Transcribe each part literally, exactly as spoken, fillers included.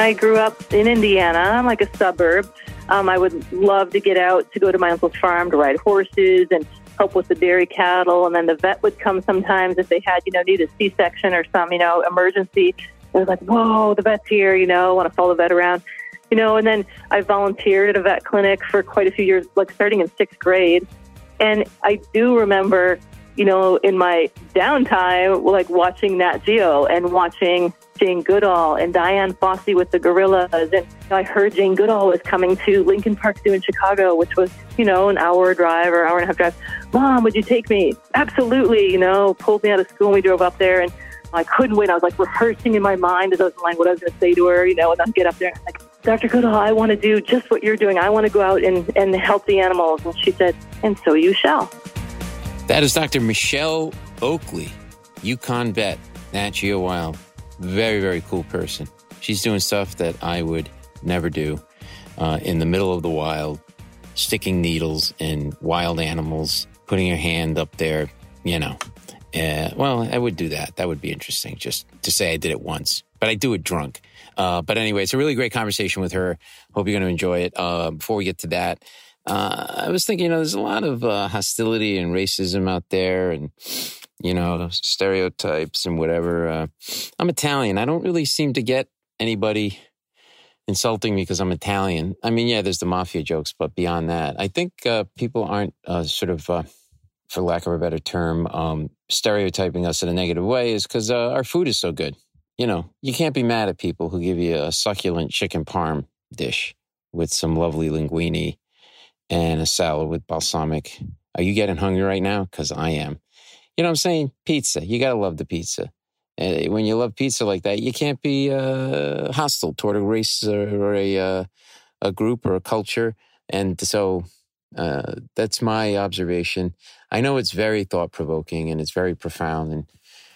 I grew up in Indiana, like a suburb. Um, I would love to get out to go to my uncle's farm to ride horses and help with the dairy cattle. And then the vet would come sometimes if they had, you know, need a C-section or some, you know, emergency. It was like, whoa, the vet's here, you know, I want to follow the vet around, you know. And then I volunteered at a vet clinic for quite a few years, like starting in sixth grade. And I do remember, you know, in my downtime, like watching Nat Geo and watching Jane Goodall and Diane Fossey with the gorillas. And I heard Jane Goodall was coming to Lincoln Park Zoo in Chicago, which was, you know, an hour drive or hour and a half drive. Mom, would you take me? Absolutely. You know, pulled me out of school and we drove up there, and I couldn't wait. I was like rehearsing in my mind as I was like what I was going to say to her, you know, and then get up there and I'm like, Doctor Goodall, I want to do just what you're doing. I want to go out and, and help the animals. And she said, and so you shall. That is Doctor Michelle Oakley, Yukon vet, Nat Geo Wild. Very, very cool person. She's doing stuff that I would never do uh, in the middle of the wild, sticking needles in wild animals, putting her hand up there, you know. Uh, well, I would do that. That would be interesting, just to say I did it once. But I do it drunk. Uh, but anyway, it's a really great conversation with her. Hope you're going to enjoy it. Uh, before we get to that, uh, I was thinking, you know, there's a lot of uh, hostility and racism out there and, you know, stereotypes and whatever. Uh, I'm Italian. I don't really seem to get anybody insulting me because I'm Italian. I mean, yeah, there's the mafia jokes, but beyond that, I think uh, people aren't uh, sort of, uh, for lack of a better term, um, stereotyping us in a negative way is because uh, our food is so good. You know, you can't be mad at people who give you a succulent chicken parm dish with some lovely linguine and a salad with balsamic. Are you getting hungry right now? Because I am. You know what I'm saying? Pizza. You got to love the pizza. And when you love pizza like that, you can't be uh, hostile toward a race or a, uh, a group or a culture. And so uh, that's my observation. I know it's very thought-provoking and it's very profound and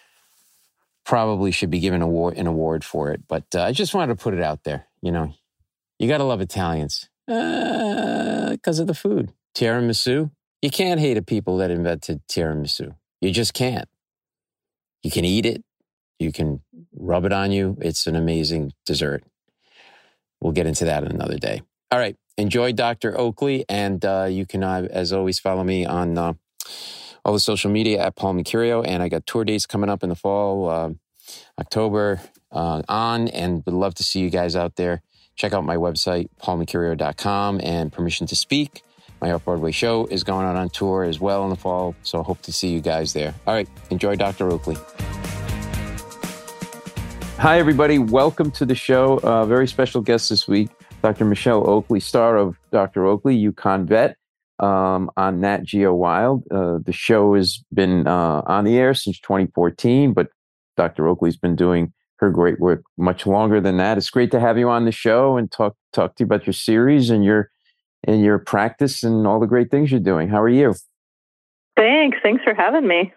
probably should be given award, an award for it. But uh, I just wanted to put it out there. You know, you got to love Italians because uh, of the food. Tiramisu. You can't hate the people that invented tiramisu. You just can't. You can eat it. You can rub it on you. It's an amazing dessert. We'll get into that another day. All right. Enjoy Doctor Oakley. And uh, you can, uh, as always, follow me on uh, all the social media at Paul Mercurio. And I got tour dates coming up in the fall, uh, October uh, on. And would love to see you guys out there. Check out my website, paul mercurio dot com, and Permission to Speak. My Off-Broadway show is going out on tour as well in the fall, so I hope to see you guys there. All right, enjoy Doctor Oakley. Hi, everybody. Welcome to the show. Uh, very special guest this week, Doctor Michelle Oakley, star of Doctor Oakley, Yukon vet, um, on Nat Geo Wild. Uh, the show has been uh, on the air since twenty fourteen, but Doctor Oakley's been doing her great work much longer than that. It's great to have you on the show and talk talk to you about your series and your and your practice and all the great things you're doing. How are you? Thanks. Thanks for having me.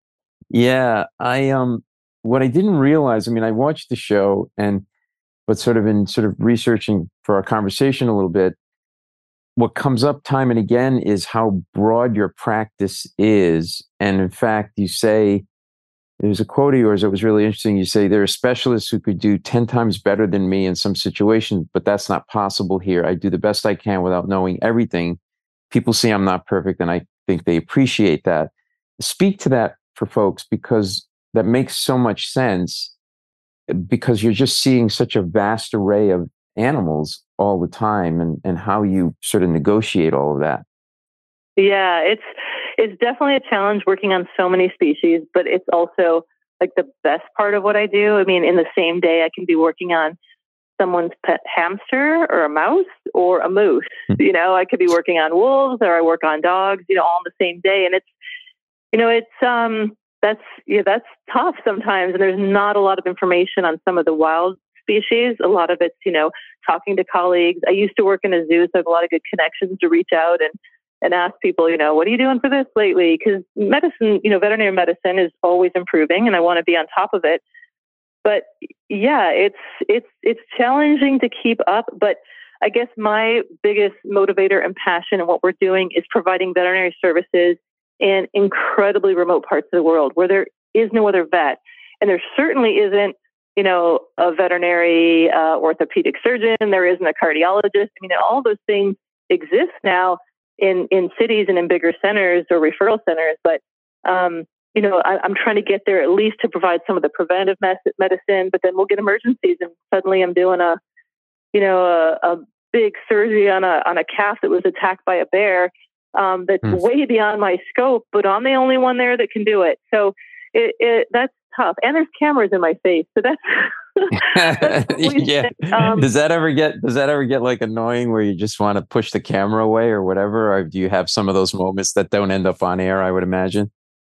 Yeah, I um, what I didn't realize. I mean, I watched the show, and but sort of in sort of researching for our conversation a little bit, what comes up time and again is how broad your practice is. And in fact, you say. There's a quote of yours that was really interesting. You say, there are specialists who could do ten times better than me in some situations, but that's not possible here. I do the best I can without knowing everything. People see I'm not perfect, and I think they appreciate that. Speak to that for folks, because that makes so much sense, because you're just seeing such a vast array of animals all the time, and, and how you sort of negotiate all of that. Yeah, it's it's definitely a challenge working on so many species, but it's also like the best part of what I do. I mean, in the same day, I can be working on someone's pet hamster or a mouse or a moose. Mm-hmm. You know, I could be working on wolves, or I work on dogs, you know, all on the same day. And it's, you know, it's, um, that's, yeah, that's tough sometimes. And there's not a lot of information on some of the wild species. A lot of it's, you know, talking to colleagues. I used to work in a zoo, so I have a lot of good connections to reach out and and ask people, you know, what are you doing for this lately? Because medicine, you know, veterinary medicine is always improving, and I want to be on top of it. But yeah, it's it's it's challenging to keep up. But I guess my biggest motivator and passion in what we're doing is providing veterinary services in incredibly remote parts of the world where there is no other vet, and there certainly isn't you know, a veterinary uh, orthopedic surgeon. There isn't a cardiologist. I mean, all those things exist now in, in cities and in bigger centers or referral centers. But, um, you know, I, I'm trying to get there at least to provide some of the preventive mes- medicine, but then we'll get emergencies and suddenly I'm doing a, you know, a, a big surgery on a, on a calf that was attacked by a bear. Um, that's mm. way beyond my scope, but I'm the only one there that can do it. So it, it that's tough. And there's cameras in my face. So that's, that's yeah. Um, does that ever get, does that ever get like annoying where you just want to push the camera away or whatever? Or do you have some of those moments that don't end up on air, I would imagine?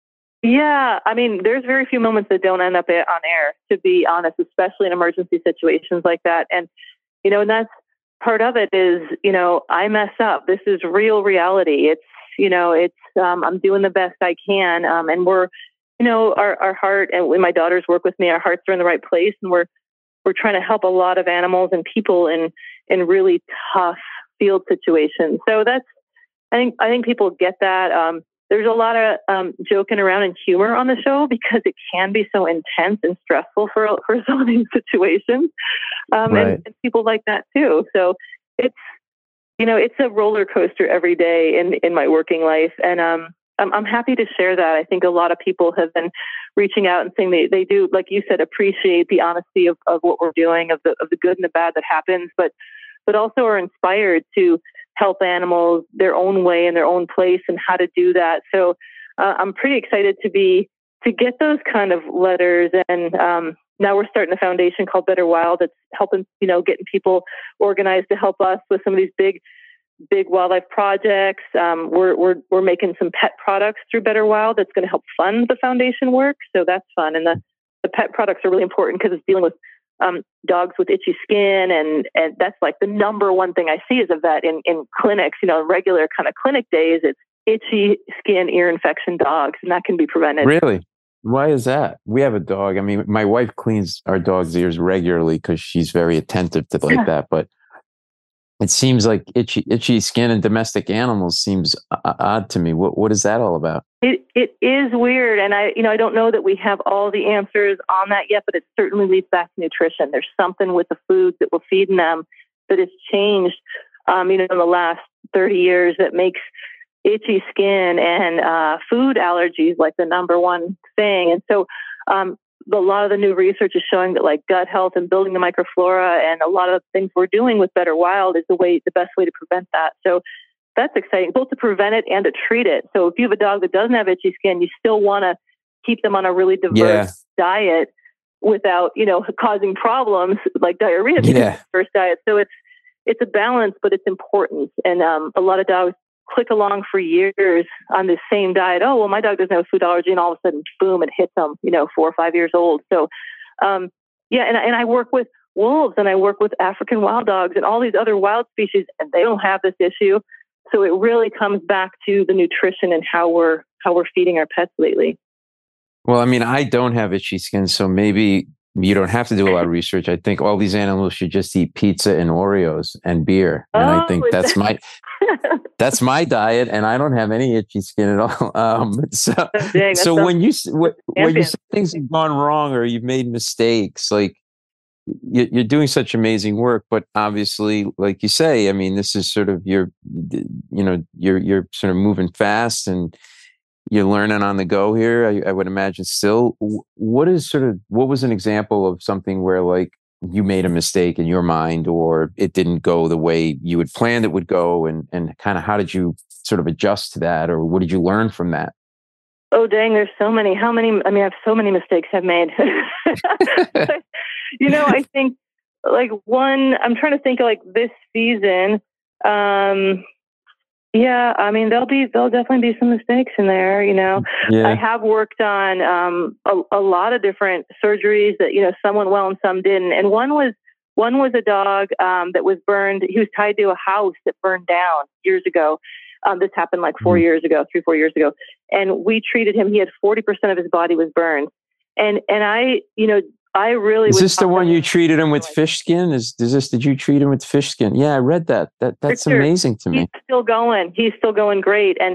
Yeah. I mean, there's very few moments that don't end up on air, to be honest, especially in emergency situations like that. And, you know, and that's part of it is, you know, I mess up. This is real reality. It's, you know, it's, um, I'm doing the best I can. Um, and we're, you know, our, our heart, and when my daughters work with me, our hearts are in the right place, and we're, we're trying to help a lot of animals and people in, in really tough field situations. So that's, I think, I think people get that. Um, there's a lot of um, joking around and humor on the show because it can be so intense and stressful for, for some of these situations. Um, right. and, and people like that too. So it's, you know, it's a roller coaster every day in, in my working life. And, um, I'm, I'm happy to share that. I think a lot of people have been reaching out and saying they, they do, like you said, appreciate the honesty of, of what we're doing, of the, of the good and the bad that happens, but, but also are inspired to help animals their own way in their own place and how to do that. So uh, I'm pretty excited to be, to get those kind of letters. And um, now we're starting a foundation called Better Wild that's helping, you know, getting people organized to help us with some of these big, big wildlife projects. Um, we're, we're, we're making some pet products through Better Wild that's going to help fund the foundation work. So that's fun. And the, the pet products are really important because it's dealing with um, dogs with itchy skin. And, and that's like the number one thing I see as a vet in, in clinics, you know, regular kind of clinic days. It's itchy skin, ear infection dogs, and that can be prevented. Really? Why is that? We have a dog. I mean, my wife cleans our dog's ears regularly because she's very attentive to like that. But it seems like itchy, itchy skin in domestic animals seems odd to me. What, what is that all about? It, it is weird. And I, you know, I don't know that we have all the answers on that yet, but it certainly leads back to nutrition. There's something with the foods that we're feeding them that has changed, um, you know, in the last thirty years that makes itchy skin and uh, food allergies like the number one thing. And so, um, a lot of the new research is showing that like gut health and building the microflora and a lot of the things we're doing with Better Wild is the way, the best way to prevent that. So that's exciting, both to prevent it and to treat it. So if you have a dog that doesn't have itchy skin, you still want to keep them on a really diverse yeah. diet without, you know, causing problems like diarrhea because yeah. it's a diverse diet. So it's, it's a balance, but it's important. And um, a lot of dogs click along for years on the same diet. Oh, well, my dog doesn't have a food allergy. And all of a sudden, boom, it hits them, you know, four or five years old. So, um, yeah. And, and I work with wolves and I work with African wild dogs and all these other wild species, and they don't have this issue. So it really comes back to the nutrition and how we're, how we're feeding our pets lately. Well, I mean, I don't have itchy skin, so maybe you don't have to do a lot of research. I think all these animals should just eat pizza and Oreos and beer. And oh, I think that's my that's my diet, and I don't have any itchy skin at all. Um, so Dang, so when you when, when you say things have gone wrong or you've made mistakes, like you, you're doing such amazing work, but obviously, like you say, I mean, this is sort of your, you know, you're you're sort of moving fast and you're learning on the go here. I, I would imagine still. What is sort of what was an example of something where like you made a mistake in your mind or it didn't go the way you had planned it would go, and and kind of how did you sort of adjust to that, or what did you learn from that? Oh, dang, there's so many. How many? I mean, I have so many mistakes I've made. You know, I think like one, I'm trying to think of like this season. Um, Yeah, I mean, there'll be, there'll definitely be some mistakes in there, you know. Yeah. I have worked on um, a, a lot of different surgeries that, you know, some went well and some didn't. And one was, one was a dog um, that was burned. He was tied to a house that burned down years ago. Um, this happened like four mm. years ago, three, four years ago. And we treated him. He had forty percent of his body was burned. And, and I, you know, I really is this the one you treated him with fish skin? Is, is this, did you treat him with fish skin? Yeah, I read that. That that's sure. amazing to me. He's still going. He's still going great. And,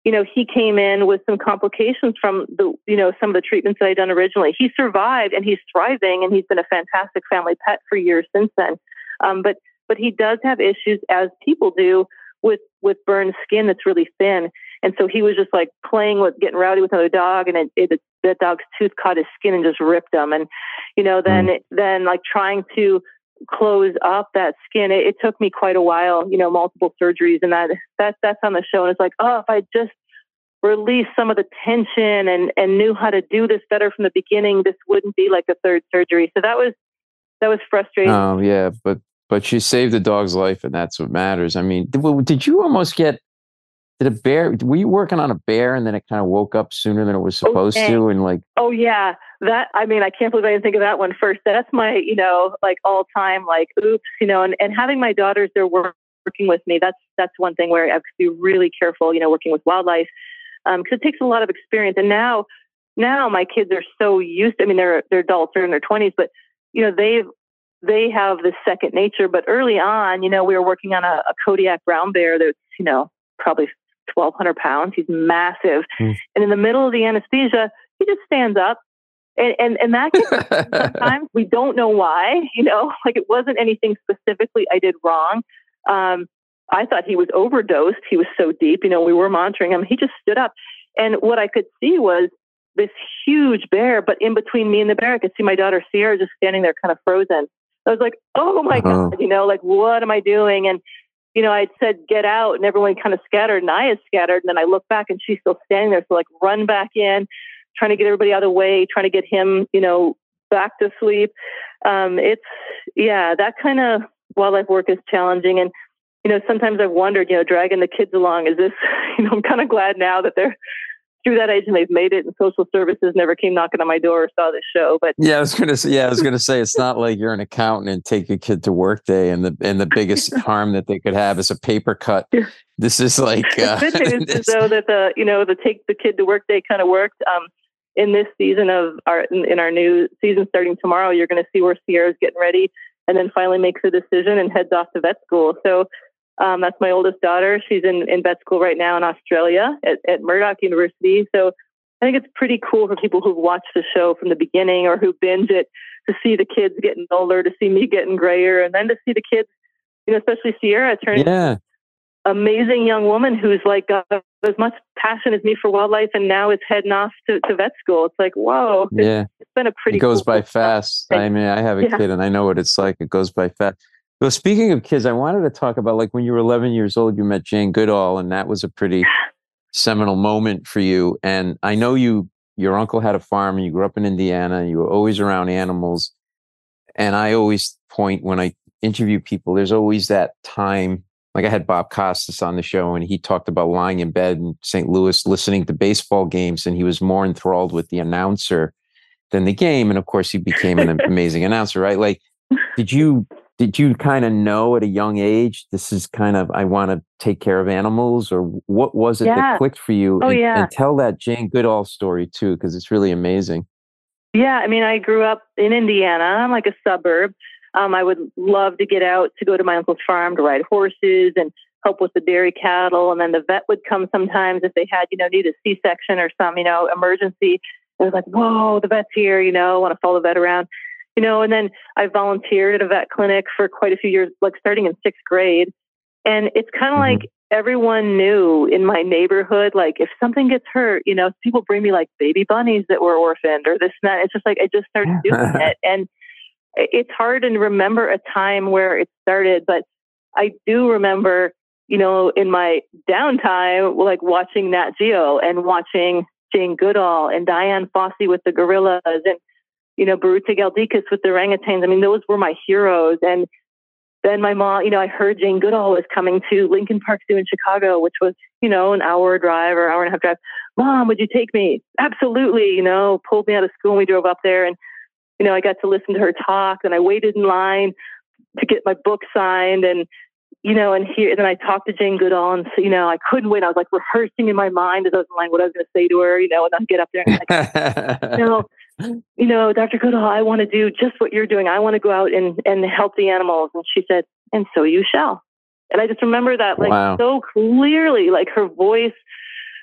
you know, he came in with some complications from the, you know, some of the treatments that I'd done originally. He survived and he's thriving and he's been a fantastic family pet for years since then. Um, but, but he does have issues, as people do, with, with burned skin that's really thin. And so he was just like playing with, getting rowdy with another dog, and it, it, that dog's tooth caught his skin and just ripped him. And, you know, then, mm. then like trying to close up that skin, it, it took me quite a while, you know, multiple surgeries, and that, that that's on the show. And it's like, oh, if I just released some of the tension and, and knew how to do this better from the beginning, this wouldn't be like a third surgery. So that was, that was frustrating. Oh yeah. But, but you saved the dog's life, and that's what matters. I mean, did, did you almost get, did a bear, were you working on a bear and then it kind of woke up sooner than it was supposed okay. to? And like, oh yeah, that, I mean, I can't believe I didn't think of that one first. That's my, you know, like all time, like, oops, you know, and, and having my daughters there work, working with me, that's, that's one thing where I have to be really careful, you know, working with wildlife, um, cause it takes a lot of experience. And now, now my kids are so used to, I mean, they're, they're adults, they're in their twenties, but you know, they've, they have this second nature. But early on, you know, we were working on a, a Kodiak brown bear that's, you know, probably twelve hundred pounds. He's massive. Mm. And in the middle of the anesthesia, he just stands up. And, and, and that can, sometimes we don't know why, you know, like it wasn't anything specifically I did wrong. Um, I thought he was overdosed. He was so deep, you know, we were monitoring him. He just stood up. And what I could see was this huge bear, but in between me and the bear, I could see my daughter Sierra just standing there kind of frozen. I was like, oh my uh-huh. God, you know, like, what am I doing? And, you know, I'd said, get out, and everyone kind of scattered, and I had scattered. And then I look back and she's still standing there. So like run back in, trying to get everybody out of the way, trying to get him, you know, back to sleep. Um, it's, yeah, that kind of wildlife work is challenging. And, you know, sometimes I've wondered, you know, dragging the kids along, is this, you know, I'm kind of glad now that they're through that age and they've made it, and social services never came knocking on my door or saw this show. But yeah, I was going to say, yeah, I was going to say, it's not like you're an accountant and take your kid to work day, and the, and the biggest harm that they could have is a paper cut. This is like, uh, the good news is though that the, you know, the take the kid to work day kind of worked. Um, in this season of our, in, in our new season starting tomorrow, you're going to see where Sierra's getting ready and then finally makes a decision and heads off to vet school. So Um, that's my oldest daughter. She's in, in vet school right now in Australia at, at Murdoch University. So I think it's pretty cool for people who've watched the show from the beginning or who binge it to see the kids getting older, to see me getting grayer, and then to see the kids, you know, especially Sierra turning yeah. amazing young woman who's like got as much passion as me for wildlife, and now is heading off to, to vet school. It's like, whoa. Yeah. It's, it's been a pretty It goes cool by fast. Stuff. I mean, I have a yeah. kid and I know what it's like. It goes by fast. Well, speaking of kids, I wanted to talk about, like, when you were eleven years old, you met Jane Goodall, and that was a pretty seminal moment for you. And I know you, your uncle had a farm, and you grew up in Indiana, and you were always around animals. And I always point, when I interview people, there's always that time, like I had Bob Costas on the show, and he talked about lying in bed in Saint Louis, listening to baseball games, and he was more enthralled with the announcer than the game. And of course, he became an amazing announcer, right? Like, did you... Did you kind of know at a young age, this is kind of, I want to take care of animals? Or what was it yeah. that clicked for you? Oh, and, yeah. and tell that Jane Goodall story too, because it's really amazing. Yeah. I mean, I grew up in Indiana, like a suburb. Um, I would love to get out to go to my uncle's farm to ride horses and help with the dairy cattle. And then the vet would come sometimes if they had, you know, need a C-section or some, you know, emergency. It was like, whoa, the vet's here, you know, I want to follow the vet around. You know, and then I volunteered at a vet clinic for quite a few years, like starting in sixth grade. And it's kind of mm-hmm. like everyone knew in my neighborhood, like if something gets hurt, you know, people bring me like baby bunnies that were orphaned or this and that. It's just like, I just started doing it. And it's hard to remember a time where it started, but I do remember, you know, in my downtime, like watching Nat Geo and watching Jane Goodall and Diane Fossey with the gorillas and, you know, Baruta Galdikas with the orangutans. I mean, those were my heroes. And then my mom, you know, I heard Jane Goodall was coming to Lincoln Park Zoo in Chicago, which was, you know, an hour drive or hour and a half drive. Mom, would you take me? Absolutely. You know, pulled me out of school and we drove up there, and, you know, I got to listen to her talk, and I waited in line to get my book signed, and, you know, and here, and then I talked to Jane Goodall, and, so, you know, I couldn't wait. I was like rehearsing in my mind as I was in line what I was going to say to her, you know, and I'd get up there and like, you know, you know, Doctor Goodall, I want to do just what you're doing. I want to go out and, and help the animals. And she said, and so you shall. And I just remember that like wow. so clearly, like her voice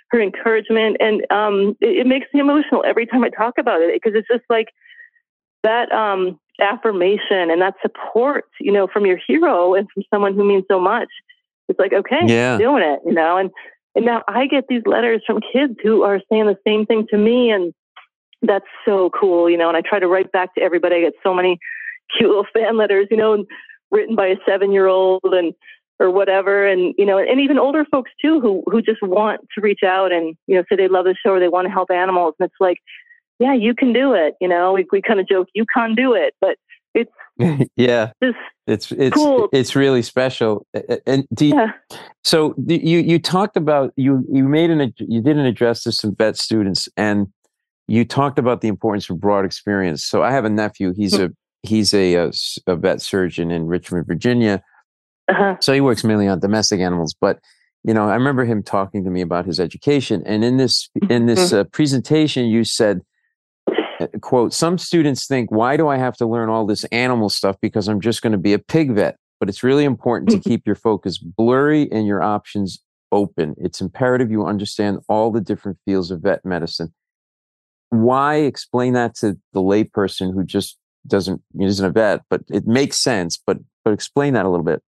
her encouragement. And um, it, it makes me emotional every time I talk about it, because it's just like that um, affirmation and that support, you know, from your hero and from someone who means so much. It's like, okay, yeah. I'm doing it, you know, and, and now I get these letters from kids who are saying the same thing to me. And that's so cool, you know, and I try to write back to everybody. I get so many cute little fan letters, you know, written by a seven-year-old and or whatever, and you know, and even older folks too, who who just want to reach out and you know say they love the show or they want to help animals. And it's like, yeah, you can do it. You know, we we kind of joke, you can't do it, but it's yeah, just it's it's cool. It's really special. And do you, yeah. So you you talked about you you made an you did an address to some vet students, and you talked about the importance of broad experience. So I have a nephew. He's mm-hmm. a he's a, a a vet surgeon in Richmond, Virginia. Uh-huh. So he works mainly on domestic animals, but you know, I remember him talking to me about his education. And in this in this uh, presentation, you said, "quote Some students think, why do I have to learn all this animal stuff because I'm just going to be a pig vet? But it's really important to keep your focus blurry and your options open. It's imperative you understand all the different fields of vet medicine." Why? Explain that to the layperson who just doesn't isn't a vet, but it makes sense. But but explain that a little bit.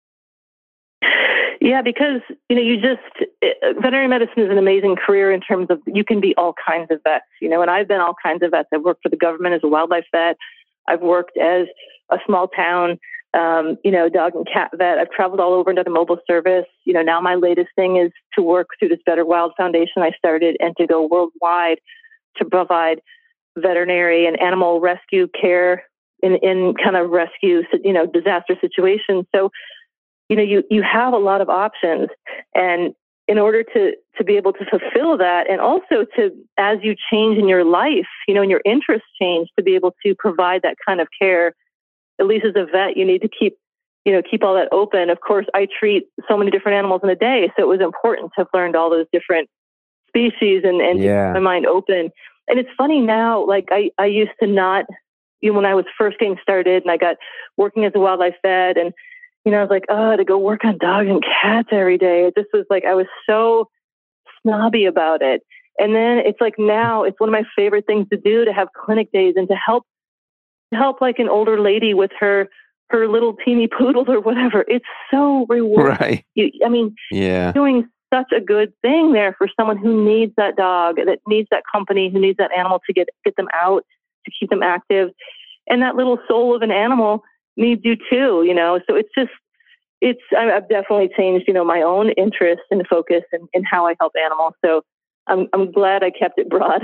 Yeah, because, you know, you just, veterinary medicine is an amazing career in terms of you can be all kinds of vets, you know, and I've been all kinds of vets. I've worked for the government as a wildlife vet. I've worked as a small town, um, you know, dog and cat vet. I've traveled all over into the mobile service. You know, now my latest thing is to work through this Better Wild Foundation I started and to go worldwide to provide veterinary and animal rescue care in, in kind of rescue, you know, disaster situations. So, you know, you, you have a lot of options, and in order to, to be able to fulfill that, and also to, as you change in your life, you know, and your interests change, to be able to provide that kind of care, at least as a vet, you need to keep, you know, keep all that open. Of course, I treat so many different animals in a day, so it was important to have learned all those different species and, and yeah. keep my mind open. And it's funny now, like I, I used to not, you know, when I was first getting started and I got working as a wildlife vet, and you know, I was like, oh, to go work on dogs and cats every day. It just was like, I was so snobby about it. And then it's like, now it's one of my favorite things to do, to have clinic days and to help, help like an older lady with her, her little teeny poodle or whatever. It's so rewarding. Right. You, I mean, yeah. doing such a good thing there for someone who needs that dog, that needs that company, who needs that animal to get, get them out, to keep them active. And that little soul of an animal needs you too, you know? So it's just, it's, I've definitely changed, you know, my own interest and focus in, in how I help animals. So I'm, I'm glad I kept it broad.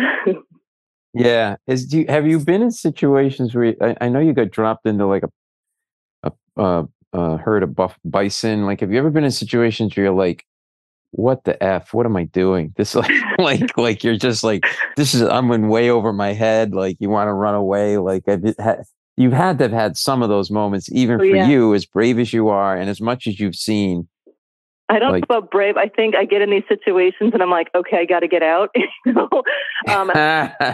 yeah. Is, do you, have you been in situations where, you, I, I know you got dropped into like a, a, a, a herd of buff bison. Like, have you ever been in situations where you're like, what the F, what am I doing? This like, like, like you're just like, this is, I'm in way over my head. Like you want to run away. Like I've had, you've had to have had some of those moments, even oh, for yeah. you, as brave as you are and as much as you've seen. I don't like, know about brave. I think I get in these situations and I'm like, okay, I got to get out. you know? um, I,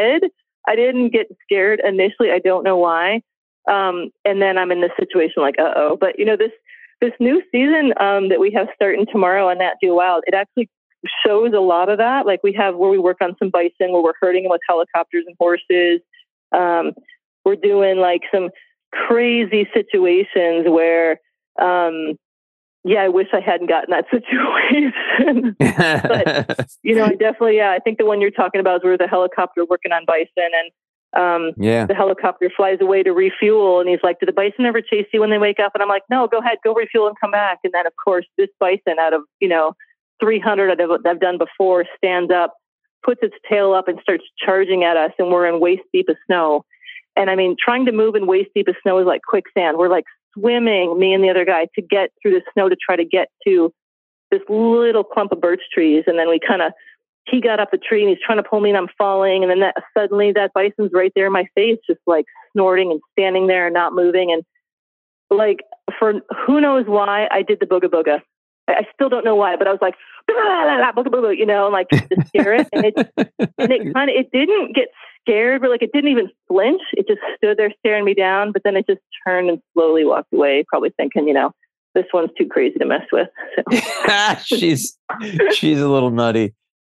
I didn't get scared initially. I don't know why. Um, and then I'm in this situation like, uh-oh. But, you know, this this new season um, that we have starting tomorrow on Nat Geo Wild, it actually shows a lot of that. Like we have where we work on some bison, where we're herding them with helicopters and horses. Um, we're doing like some crazy situations where, um, yeah, I wish I hadn't gotten that situation. But, you know, I definitely, yeah, I think the one you're talking about is where the helicopter working on bison, and um, yeah. the helicopter flies away to refuel. And he's like, do the bison ever chase you when they wake up? And I'm like, no, go ahead, go refuel and come back. And then, of course, this bison out of, you know, three hundred I've, I've done before stands up, puts its tail up and starts charging at us. And we're in waist deep of snow. And I mean, trying to move in waist deep of snow is like quicksand. We're like swimming, me and the other guy, to get through the snow to try to get to this little clump of birch trees. And then we kind of, he got up a tree and he's trying to pull me and I'm falling. And then that, suddenly that bison's right there in my face, just like snorting and standing there and not moving. And like, for who knows why, I did the booga booga. I, I still don't know why, but I was like, booga booga, you know, and like to scare it. And it, and it kind of, it didn't get scared, but like it didn't even flinch. It just stood there staring me down, but then it just turned and slowly walked away, probably thinking, you know, this one's too crazy to mess with. So. she's she's a little nutty.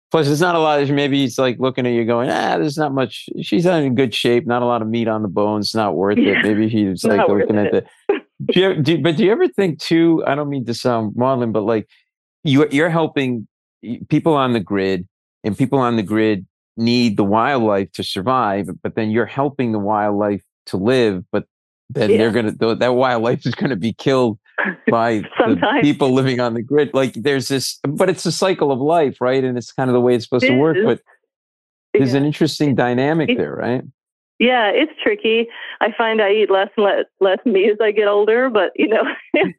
Plus, it's not a lot. Of, maybe he's like looking at you going, ah, there's not much. She's not in good shape. Not a lot of meat on the bones. It's not worth Yeah. it. Maybe he's like looking at the. Do you, do, but do you ever think too? I don't mean to sound maudlin, but like you, you're helping people on the grid, and people on the grid need the wildlife to survive. But then you're helping the wildlife to live. But then yeah. they're gonna that wildlife is gonna be killed by the people living on the grid. Like there's this, but it's a cycle of life, right? And it's kind of the way it's supposed it to work. Is. But there's yeah. an interesting dynamic it, there, right? Yeah, it's tricky. I find I eat less and less, less meat as I get older, but you know,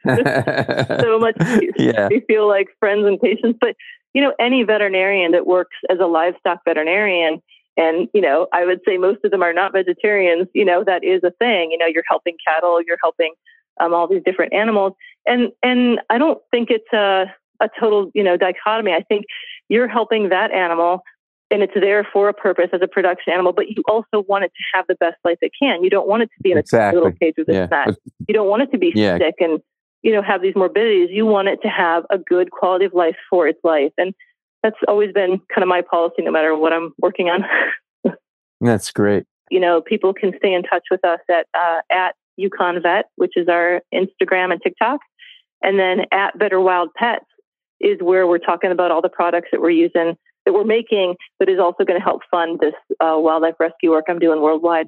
so much. Yeah. We feel like friends and patients. But you know, any veterinarian that works as a livestock veterinarian, and you know, I would say most of them are not vegetarians. You know, that is a thing. You know, you're helping cattle, you're helping um, all these different animals, and and I don't think it's a a total you know dichotomy. I think you're helping that animal. And it's there for a purpose as a production animal, but you also want it to have the best life it can. You don't want it to be in exactly. a little cage with yeah. a snack. You don't want it to be yeah. sick and, you know, have these morbidities. You want it to have a good quality of life for its life. And that's always been kind of my policy, no matter what I'm working on. That's great. You know, people can stay in touch with us at, uh, at Yukon Vet, which is our Instagram and TikTok. And then at Better Wild Pets is where we're talking about all the products that we're using, that we're making, but is also going to help fund this uh, wildlife rescue work I'm doing worldwide.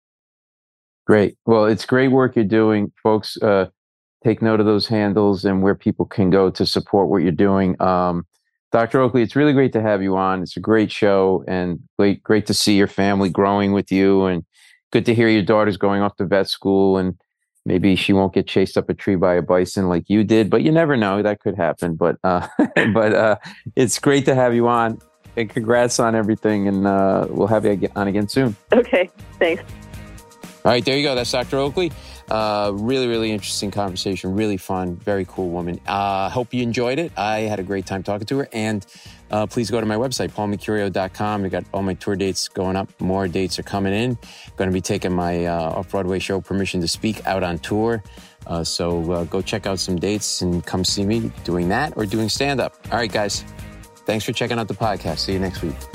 Great. Well, it's great work you're doing, folks. Uh, take note of those handles and where people can go to support what you're doing. Um, Doctor Oakley, it's really great to have you on. It's a great show, and great, great to see your family growing with you, and good to hear your daughter's going off to vet school, and maybe she won't get chased up a tree by a bison like you did, but you never know. That could happen. But uh, but uh, it's great to have you on. And congrats on everything. And uh, we'll have you on again soon. Okay, thanks. All right, there you go. That's Doctor Oakley. Uh, really, really interesting conversation. Really fun. Very cool woman. Uh, hope you enjoyed it. I had a great time talking to her. And uh, please go to my website, paul mercurio dot com. We got all my tour dates going up. More dates are coming in. Going to be taking my uh, Off-Broadway show, Permission to Speak, out on tour. Uh, so uh, go check out some dates and come see me doing that or doing stand-up. All right, guys. Thanks for checking out the podcast. See you next week.